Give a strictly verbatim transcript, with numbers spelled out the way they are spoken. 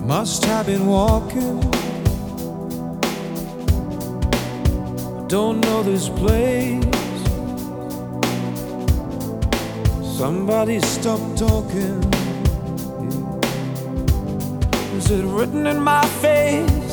Must have been walking. Don't know this place. Somebody stop talking. Is it written in my face?